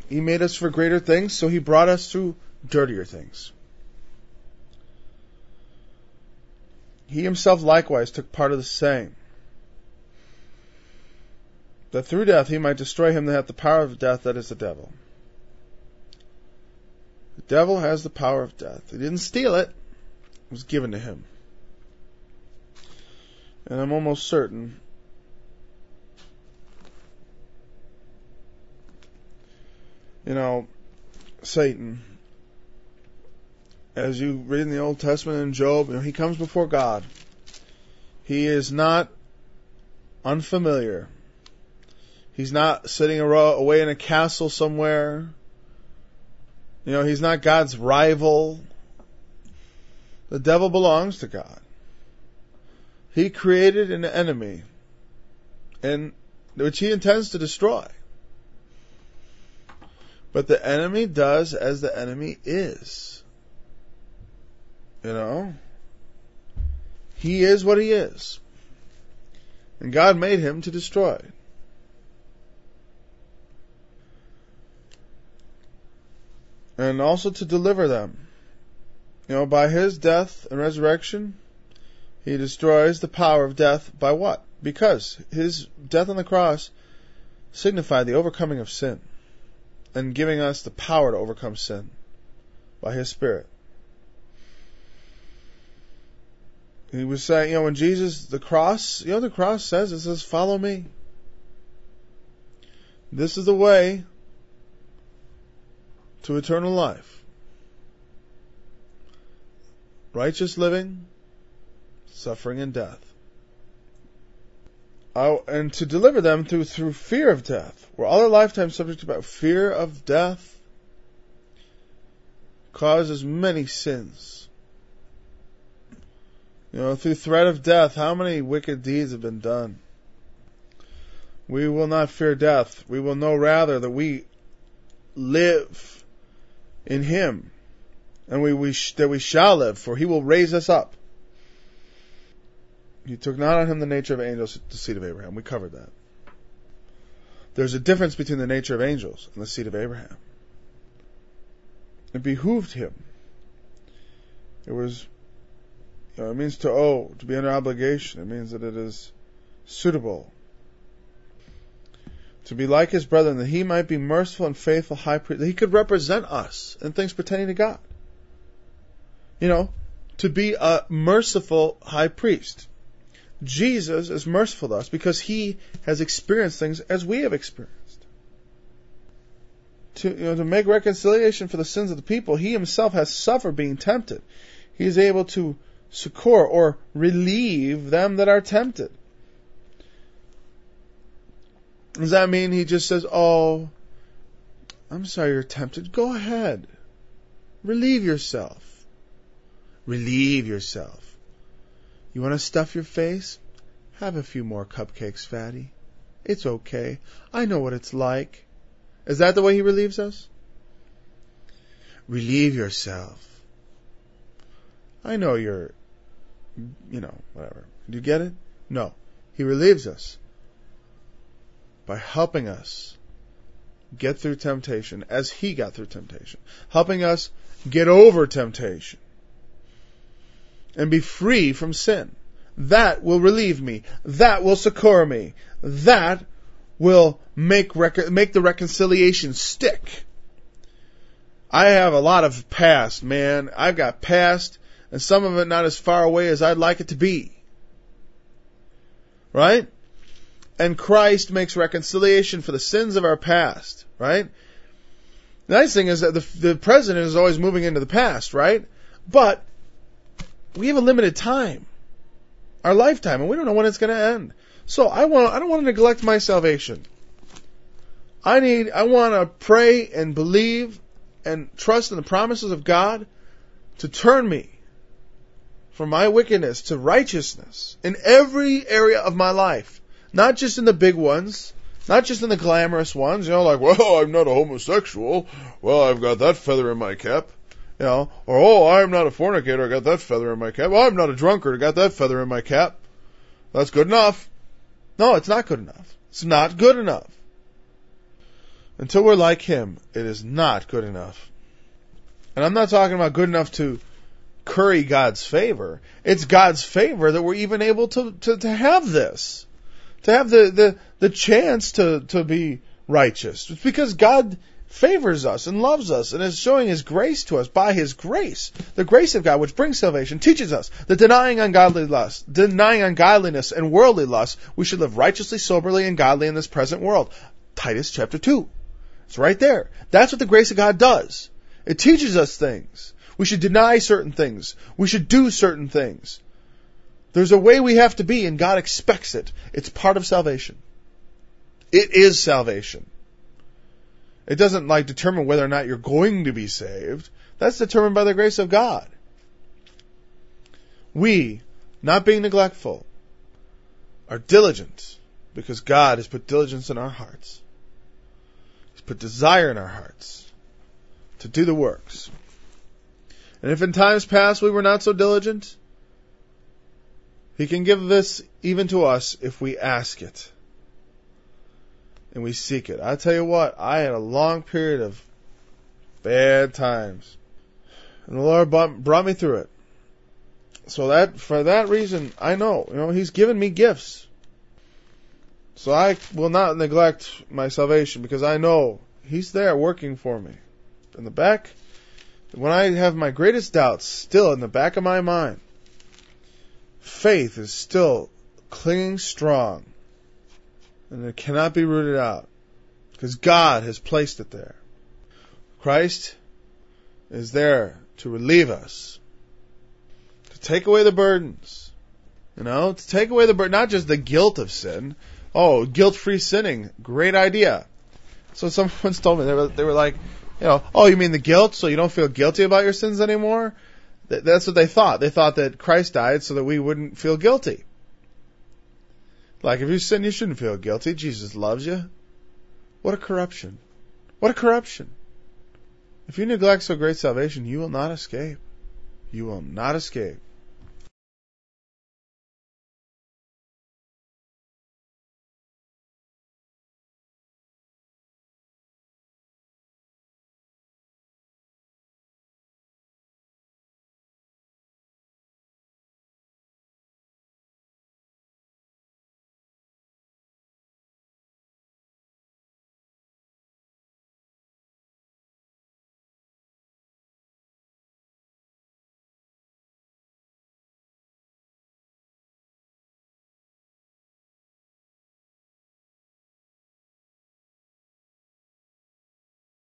He made us for greater things, so He brought us through dirtier things. He Himself likewise took part of the same, that through death He might destroy him that hath the power of death, that is the devil. The devil has the power of death. He didn't steal it. It was given to him. And I'm almost certain Satan, as you read in the Old Testament in Job, he comes before God. He is not unfamiliar. He's not sitting away in a castle somewhere. He's not God's rival. The devil belongs to God. He created an enemy, which He intends to destroy. But the enemy does as the enemy is. He is what he is. And God made him to destroy. And also to deliver them. By His death and resurrection, He destroys the power of death by what? Because His death on the cross signified the overcoming of sin and giving us the power to overcome sin by His Spirit. He was saying, when Jesus, the cross says, it says, follow me. This is the way to eternal life. Righteous living, suffering, and death. And to deliver them through fear of death. We're all our lifetime subject to fear of death. Causes many sins. Through threat of death, how many wicked deeds have been done? We will not fear death. We will know rather that we live in Him, and that we shall live, for He will raise us up. He took not on Him the nature of angels, the seed of Abraham. We covered that. There's a difference between the nature of angels and the seed of Abraham. It behooved Him. It was, it means to owe, to be under obligation. It means that it is suitable. To be like His brethren, that He might be merciful and faithful high priest, that He could represent us in things pertaining to God. To be a merciful high priest. Jesus is merciful to us because He has experienced things as we have experienced. To make reconciliation for the sins of the people, He Himself has suffered being tempted. He is able to succor or relieve them that are tempted. Does that mean He just says, oh, I'm sorry you're tempted. Go ahead. Relieve yourself. Relieve yourself. You want to stuff your face? Have a few more cupcakes, fatty. It's okay. I know what it's like. Is that the way He relieves us? Relieve yourself. I know you're, whatever. Do you get it? No. He relieves us by helping us get through temptation as He got through temptation. Helping us get over temptation and be free from sin. That will relieve me. That will succor me. That will make the reconciliation stick. I have a lot of past, man. I've got past, and some of it not as far away as I'd like it to be. Right? And Christ makes reconciliation for the sins of our past. Right? The nice thing is that the present is always moving into the past, right? But we have a limited time, our lifetime, and we don't know when it's going to end. So I don't want to neglect my salvation. I want to pray and believe and trust in the promises of God to turn me from my wickedness to righteousness in every area of my life, not just in the big ones, not just in the glamorous ones. Like, well, I'm not a homosexual. Well, I've got that feather in my cap. Or, oh, I'm not a fornicator, I got that feather in my cap. Oh, I'm not a drunkard, I got that feather in my cap. That's good enough. No, it's not good enough. It's not good enough. Until we're like Him, it is not good enough. And I'm not talking about good enough to curry God's favor. It's God's favor that we're even able to have this. To have the chance to be righteous. It's because God favors us and loves us and is showing His grace to us by His grace. The grace of God, which brings salvation, teaches us that denying ungodliness and worldly lust, we should live righteously, soberly, and godly in this present world. Titus chapter 2. It's right there. That's what the grace of God does. It teaches us things. We should deny certain things. We should do certain things. There's a way we have to be, and God expects it. It's part of salvation. It is salvation. It doesn't determine whether or not you're going to be saved. That's determined by the grace of God. We, not being neglectful, are diligent because God has put diligence in our hearts. He's put desire in our hearts to do the works. And if in times past we were not so diligent, He can give this even to us if we ask it and we seek it. I tell you what, I had a long period of bad times, and the Lord brought me through it. So for that reason, I know, He's given me gifts. So I will not neglect my salvation because I know He's there working for me. In the back, when I have my greatest doubts still in the back of my mind, faith is still clinging strong, and it cannot be rooted out because God has placed it there. Christ is there to relieve us, to take away the burdens, to take away the burden, not just the guilt of sin. Oh, guilt-free sinning, great idea. So someone told me, they were like, oh, you mean the guilt, so you don't feel guilty about your sins anymore? That's what they thought. They thought that Christ died so that we wouldn't feel guilty. Like, if you sin, you shouldn't feel guilty. Jesus loves you. What a corruption. What a corruption. If you neglect so great salvation, you will not escape. You will not escape.